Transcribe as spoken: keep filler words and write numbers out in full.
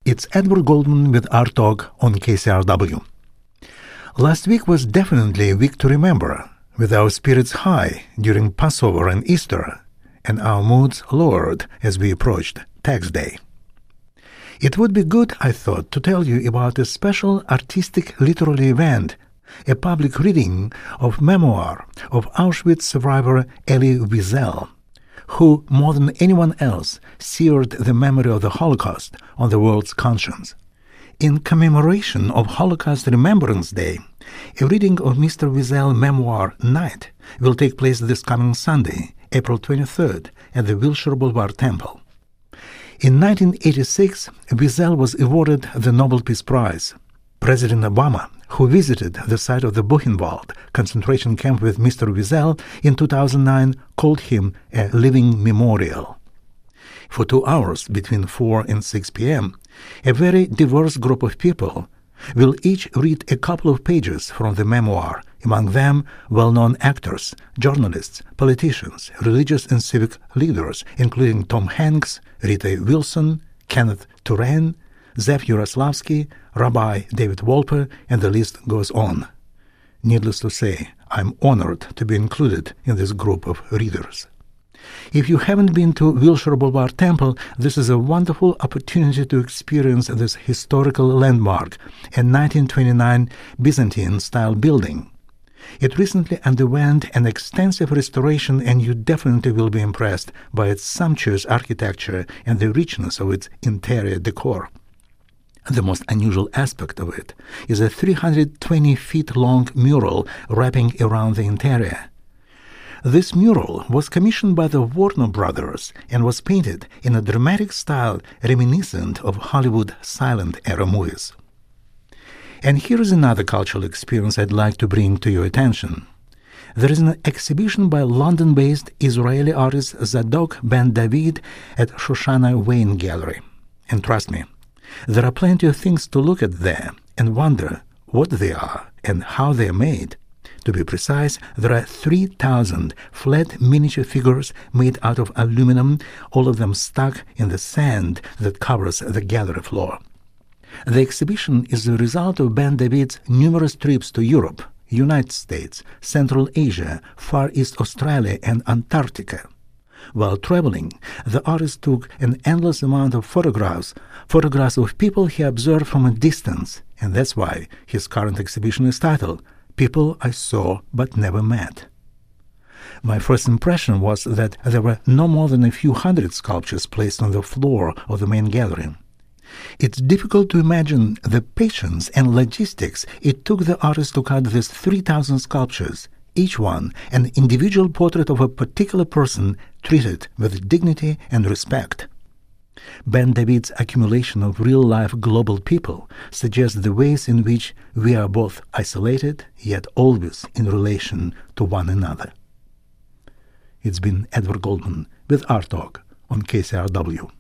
It's Edward Goldman with our talk on K C R W. Last week was definitely a week to remember, with our spirits high during Passover and Easter, and our moods lowered as we approached Tax Day. It would be good, I thought, to tell you about a special artistic literary event, a public reading of memoir of Auschwitz survivor Elie Wiesel, who, more than anyone else, seared the memory of the Holocaust on the world's conscience. In commemoration of Holocaust Remembrance Day, a reading of Mister Wiesel memoir Night will take place this coming Sunday, April twenty-third, at the Wilshire Boulevard Temple. In nineteen eighty-six, Wiesel was awarded the Nobel Peace Prize. President Obama, who visited the site of the Buchenwald concentration camp with Mister Wiesel in two thousand nine, called him a living memorial. For two hours between four and six p.m., a very diverse group of people will each read a couple of pages from the memoir, among them well-known actors, journalists, politicians, religious and civic leaders, including Tom Hanks, Rita Wilson, Kenneth Turenne, Zev Yaroslavsky, Rabbi David Wolper, and the list goes on. Needless to say, I'm honored to be included in this group of readers. If you haven't been to Wilshire Boulevard Temple, this is a wonderful opportunity to experience this historical landmark, a nineteen twenty-nine Byzantine-style building. It recently underwent an extensive restoration, and you definitely will be impressed by its sumptuous architecture and the richness of its interior decor. The most unusual aspect of it is a three hundred twenty feet long mural wrapping around the interior. This mural was commissioned by the Warner Brothers and was painted in a dramatic style reminiscent of Hollywood silent-era movies. And here is another cultural experience I'd like to bring to your attention. There is an exhibition by London-based Israeli artist Zadok Ben David at Shoshana Wayne Gallery. And trust me, there are plenty of things to look at there and wonder what they are and how they are made. To be precise, there are three thousand flat miniature figures made out of aluminum, all of them stuck in the sand that covers the gallery floor. The exhibition is the result of Ben David's numerous trips to Europe, United States, Central Asia, Far East Australia, and Antarctica. While traveling, the artist took an endless amount of photographs, photographs of people he observed from a distance, and that's why his current exhibition is titled People I Saw But Never Met. My first impression was that there were no more than a few hundred sculptures placed on the floor of the main gallery. It's difficult to imagine the patience and logistics it took the artist to cut these three thousand sculptures, each one an individual portrait of a particular person treated with dignity and respect. Ben David's accumulation of real-life global people suggests the ways in which we are both isolated yet always in relation to one another. It's been Edward Goldman with our talk on K C R W.